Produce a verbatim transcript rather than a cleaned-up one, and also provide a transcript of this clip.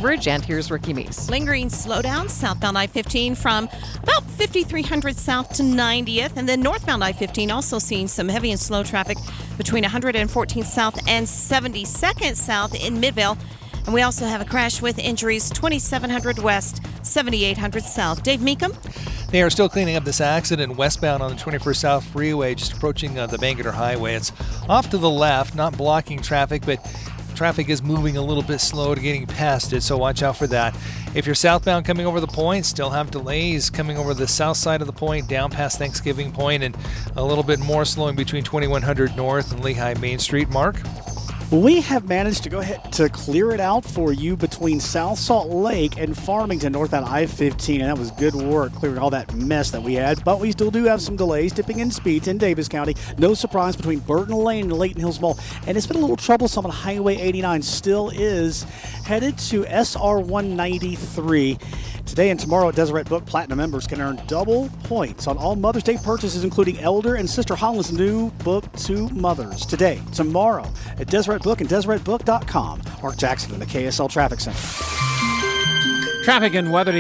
coverage, and here's Ricky Meese. Lingering slowdown southbound I fifteen from about fifty-three hundred south to ninetieth, and then northbound I fifteen also seeing some heavy and slow traffic between one hundred fourteenth south and seventy-second south in Midvale. And we also have a crash with injuries twenty-seven hundred west, seventy-eight hundred south. Dave Meekum? They are still cleaning up this accident westbound on the twenty-first South Freeway, just approaching uh, the Bangerter Highway. It's off to the left, not blocking traffic, but traffic is moving a little bit slow to getting past it, so watch out for that. If you're southbound coming over the point, still have delays coming over the south side of the point, down past Thanksgiving Point, and a little bit more slowing between twenty-one hundred North and Lehigh Main Street. Mark? We have managed to go ahead to clear it out for you between South Salt Lake and Farmington northbound I fifteen, and that was good work clearing all that mess that we had. But we still do have some delays, dipping in speeds in Davis County. No surprise between Burton Lane and Layton Hills Mall, and it's been a little troublesome on Highway eighty-nine. Still is headed to S R one ninety-three. Today and tomorrow at Deseret Book, Platinum members can earn double points on all Mother's Day purchases, including Elder and Sister Holland's new book, To Mothers. Today, tomorrow at Deseret Book and deseret book dot com. Mark Jackson in the K S L Traffic Center. Traffic and weather